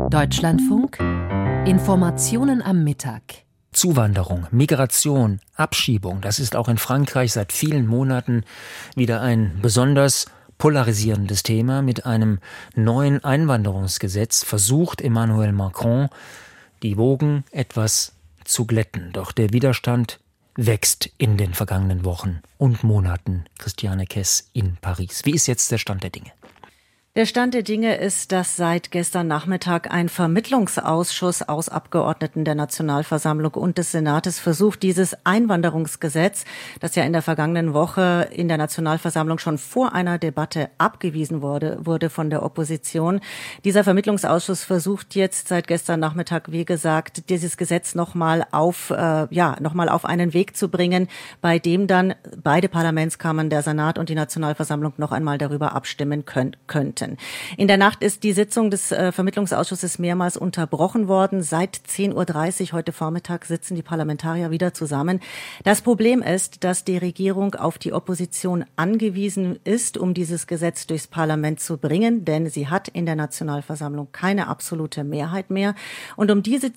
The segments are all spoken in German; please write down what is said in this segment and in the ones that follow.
Deutschlandfunk Informationen am Mittag. Zuwanderung, Migration, Abschiebung, das ist auch in Frankreich seit vielen Monaten wieder ein besonders polarisierendes Thema. Mit einem neuen Einwanderungsgesetz versucht Emmanuel Macron, die Wogen etwas zu glätten. Doch der Widerstand wächst in den vergangenen Wochen und Monaten. Christiane Kess in Paris. Wie ist jetzt der Stand der Dinge? Der Stand der Dinge ist, dass seit gestern Nachmittag ein Vermittlungsausschuss aus Abgeordneten der Nationalversammlung und des Senates versucht, dieses Einwanderungsgesetz, das ja in der vergangenen Woche in der Nationalversammlung schon vor einer Debatte abgewiesen wurde von der Opposition. Dieser Vermittlungsausschuss versucht jetzt seit gestern Nachmittag, wie gesagt, dieses Gesetz nochmal auf einen Weg zu bringen, bei dem dann beide Parlamentskammern, der Senat und die Nationalversammlung, noch einmal darüber abstimmen könnten. In der Nacht ist die Sitzung des Vermittlungsausschusses mehrmals unterbrochen worden. Seit 10:30 Uhr heute Vormittag sitzen die Parlamentarier wieder zusammen. Das Problem ist, dass die Regierung auf die Opposition angewiesen ist, um dieses Gesetz durchs Parlament zu bringen, denn sie hat in der Nationalversammlung keine absolute Mehrheit mehr. Und um diese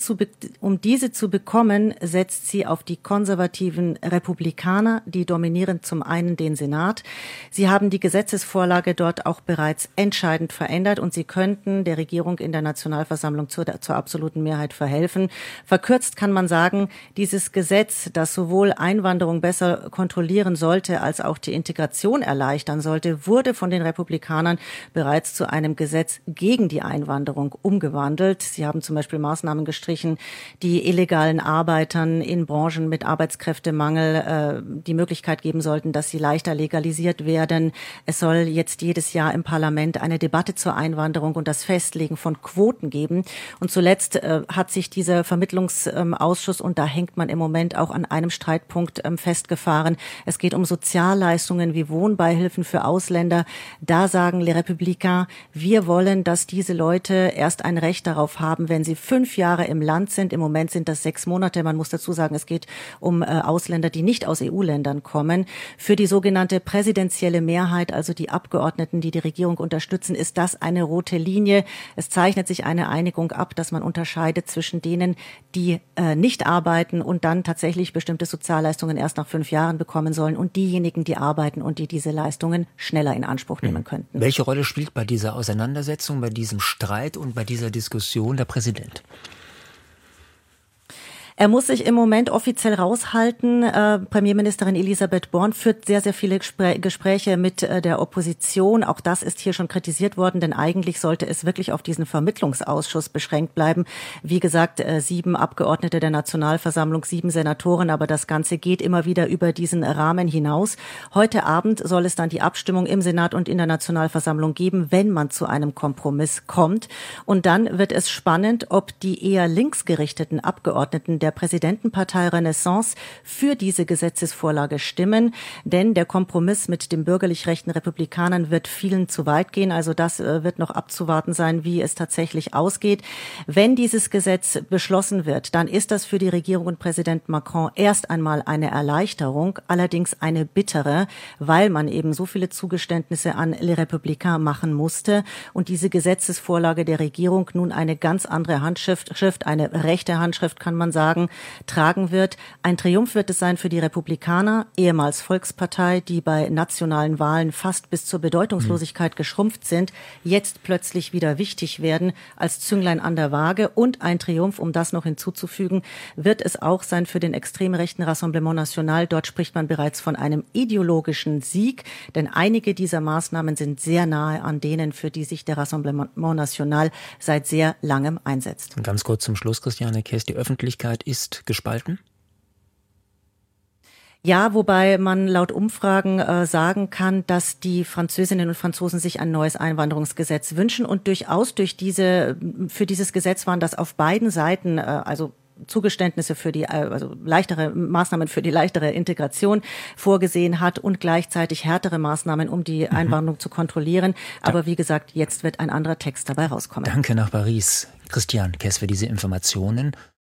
zu bekommen, setzt sie auf die konservativen Republikaner, die dominieren zum einen den Senat. Sie haben die Gesetzesvorlage dort auch bereits entscheidend verändert und sie könnten der Regierung in der Nationalversammlung zur absoluten Mehrheit verhelfen. Verkürzt kann man sagen, dieses Gesetz, das sowohl Einwanderung besser kontrollieren sollte, als auch die Integration erleichtern sollte, wurde von den Republikanern bereits zu einem Gesetz gegen die Einwanderung umgewandelt. Sie haben zum Beispiel Maßnahmen gestrichen, die illegalen Arbeitern in Branchen mit Arbeitskräftemangel die Möglichkeit geben sollten, dass sie leichter legalisiert werden. Es soll jetzt jedes Jahr im Parlament eine Debatte zur Einwanderung und das Festlegen von Quoten geben. Und zuletzt hat sich dieser Vermittlungsausschuss, und da hängt man im Moment auch an einem Streitpunkt festgefahren. Es geht um Sozialleistungen wie Wohnbeihilfen für Ausländer. Da sagen les Républicains, wir wollen, dass diese Leute erst ein Recht darauf haben, wenn sie 5 Jahre im Land sind. Im Moment sind das 6 Monate. Man muss dazu sagen, es geht um Ausländer, die nicht aus EU-Ländern kommen. Für die sogenannte präsidentielle Mehrheit, also die Abgeordneten, die die Regierung unterstützen, ist das eine rote Linie. Es zeichnet sich eine Einigung ab, dass man unterscheidet zwischen denen, die nicht arbeiten und dann tatsächlich bestimmte Sozialleistungen erst nach 5 Jahren bekommen sollen und diejenigen, die arbeiten und die diese Leistungen schneller in Anspruch nehmen könnten. Welche Rolle spielt bei dieser Auseinandersetzung, bei diesem Streit und bei dieser Diskussion der Präsident? Er muss sich im Moment offiziell raushalten. Premierministerin Elisabeth Born führt sehr, sehr viele Gespräche mit der Opposition. Auch das ist hier schon kritisiert worden, denn eigentlich sollte es wirklich auf diesen Vermittlungsausschuss beschränkt bleiben. Wie gesagt, 7 Abgeordnete der Nationalversammlung, 7 Senatoren, aber das Ganze geht immer wieder über diesen Rahmen hinaus. Heute Abend soll es dann die Abstimmung im Senat und in der Nationalversammlung geben, wenn man zu einem Kompromiss kommt. Und dann wird es spannend, ob die eher linksgerichteten Abgeordneten der Präsidentenpartei Renaissance für diese Gesetzesvorlage stimmen, denn der Kompromiss mit den bürgerlich-rechten Republikanern wird vielen zu weit gehen. Also das wird noch abzuwarten sein, wie es tatsächlich ausgeht. Wenn dieses Gesetz beschlossen wird, dann ist das für die Regierung und Präsident Macron erst einmal eine Erleichterung, allerdings eine bittere, weil man eben so viele Zugeständnisse an Les Républicains machen musste und diese Gesetzesvorlage der Regierung nun eine ganz andere Handschrift, eine rechte Handschrift, kann man sagen, tragen wird. Ein Triumph wird es sein für die Republikaner, ehemals Volkspartei, die bei nationalen Wahlen fast bis zur Bedeutungslosigkeit geschrumpft sind, jetzt plötzlich wieder wichtig werden als Zünglein an der Waage. Und ein Triumph, um das noch hinzuzufügen, wird es auch sein für den extrem rechten Rassemblement National. Dort spricht man bereits von einem ideologischen Sieg, denn einige dieser Maßnahmen sind sehr nahe an denen, für die sich der Rassemblement National seit sehr langem einsetzt. Und ganz kurz zum Schluss, Christiane Kess, die Öffentlichkeit ist gespalten? Ja, wobei man laut Umfragen sagen kann, dass die Französinnen und Franzosen sich ein neues Einwanderungsgesetz wünschen und durchaus für dieses Gesetz waren das auf beiden Seiten, also Zugeständnisse für die, also leichtere Maßnahmen für die leichtere Integration vorgesehen hat und gleichzeitig härtere Maßnahmen, um die Einwanderung zu kontrollieren. Aber wie gesagt, jetzt wird ein anderer Text dabei rauskommen. Danke nach Paris. Christiane Kess für diese Informationen.